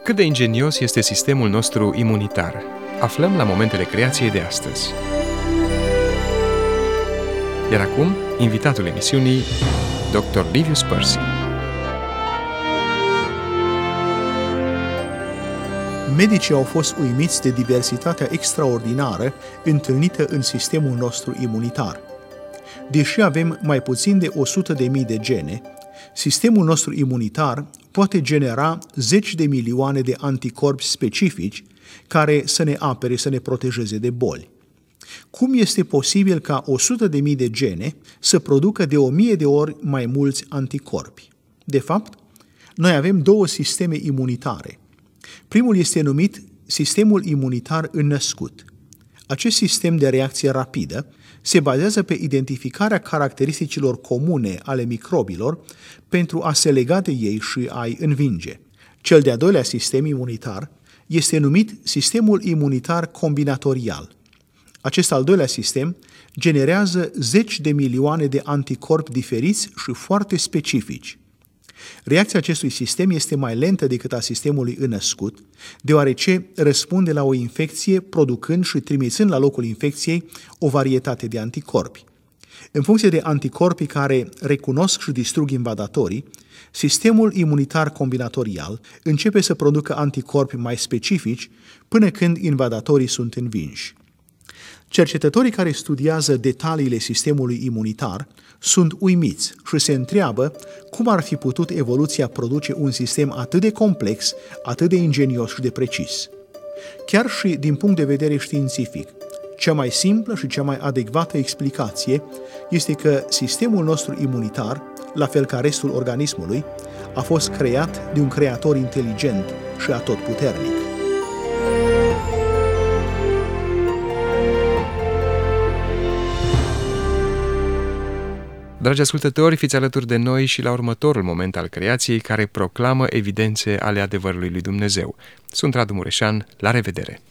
Cât de ingenios este sistemul nostru imunitar? Aflăm la momentele creației de astăzi. Iar acum, invitatul emisiunii, Dr. Livius Percy. Medicii au fost uimiți de diversitatea extraordinară întâlnită în sistemul nostru imunitar. Deși avem mai puțin de 100.000 de gene, sistemul nostru imunitar poate genera 10 de milioane de anticorpi specifici care să ne apere, să ne protejeze de boli. Cum este posibil ca 100.000 de gene să producă de 1000 de ori mai mulți anticorpi? De fapt, noi avem două sisteme imunitare. Primul este numit sistemul imunitar înnăscut. Acest sistem de reacție rapidă se bazează pe identificarea caracteristicilor comune ale microbilor pentru a se lega de ei și a-i învinge. Cel de-al doilea sistem imunitar este numit sistemul imunitar combinatorial. Acest al doilea sistem generează 10 de milioane de anticorpi diferiți și foarte specifici. Reacția acestui sistem este mai lentă decât a sistemului înnăscut, deoarece răspunde la o infecție producând și trimițând la locul infecției o varietate de anticorpi. În funcție de anticorpii care recunosc și distrug invadatorii, sistemul imunitar combinatorial începe să producă anticorpi mai specifici până când invadatorii sunt învinși. Cercetătorii care studiază detaliile sistemului imunitar sunt uimiți și se întreabă cum ar fi putut evoluția produce un sistem atât de complex, atât de ingenios și de precis. Chiar și din punct de vedere științific, cea mai simplă și cea mai adecvată explicație este că sistemul nostru imunitar, la fel ca restul organismului, a fost creat de un creator inteligent și atotputernic. Dragi ascultători, fiți alături de noi și la următorul moment al creației care proclamă evidențe ale adevărului lui Dumnezeu. Sunt Radu Mureșan, la revedere!